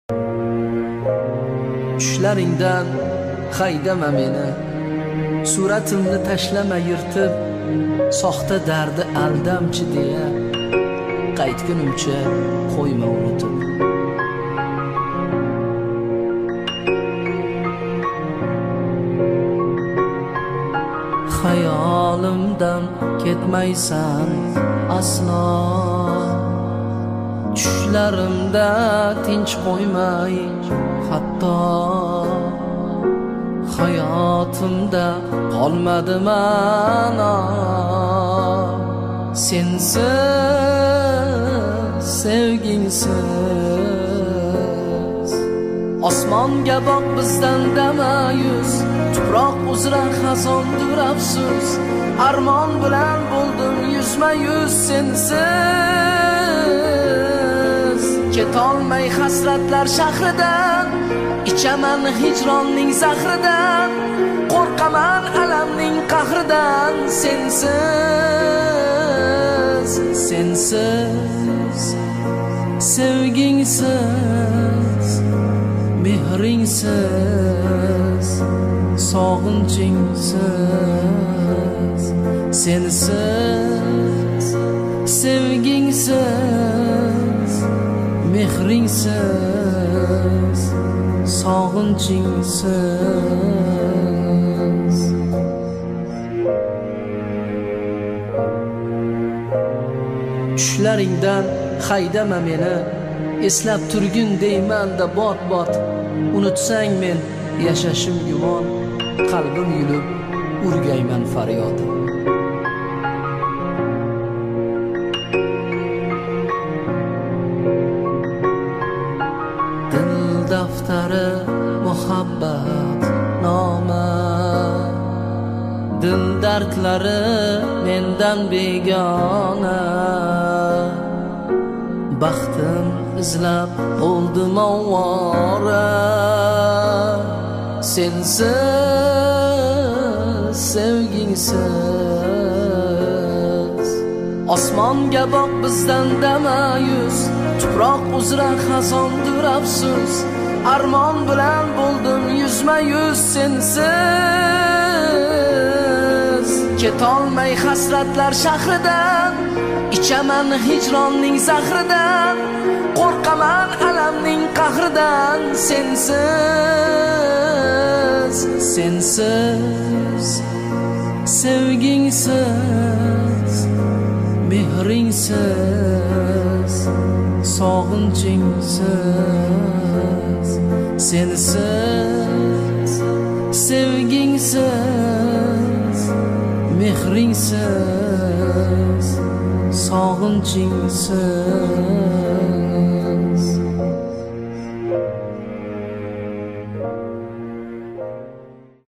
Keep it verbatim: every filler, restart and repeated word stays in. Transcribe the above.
Tushlaringdan haydama meni, suratimni tashlama yirtib, soxta dardi aldamchi deya qaytgunimcha qo'yma unutib. Hayolimdan ketmaysan aslo, tushlarimda tinch qo'ymay hatto. Hayotimda qolmadi ma'no sensiz, sevgingsiz. Osmonga boq bizdan damayuz, tuproq uzra xazondir afsus. Armon bilan bo'ldim yuzma yuz sensiz. Ketolmay hasratlar shahridan, ichaman hijronning zahridan. Qo'rqaman alamning qahridan sensiz, sensiz, sevgingsiz, mehringsiz, sog'inchingsiz. Sensiz, sevgingsiz, mehringsiz, sog'inchingsiz. Tushlaringdan haydama meni, eslab turgin deymanda bot bot. Unutsang men yashashim gumon, qalbim yulib urgayman faryodim. Dil daftari muhabbat noma, dil dardlari mendan begona. Baxtim izlab bo'ldim ovora sensiz, sevgingsiz. Osmonga boq bizdan damayuz, tuproq uzra xazondir afsus. Armon bilan bo'ldim yuzma yuz sensiz. Ketolmay hasratlar shahridan, ichaman hijronning zahridan. Qo'rqaman alamning qahridan sensiz, sensiz, sevgingsiz, mehringsiz, sog'inchingsiz. Sensiz, sevgingsiz, mehringsiz, sog'inchingsiz.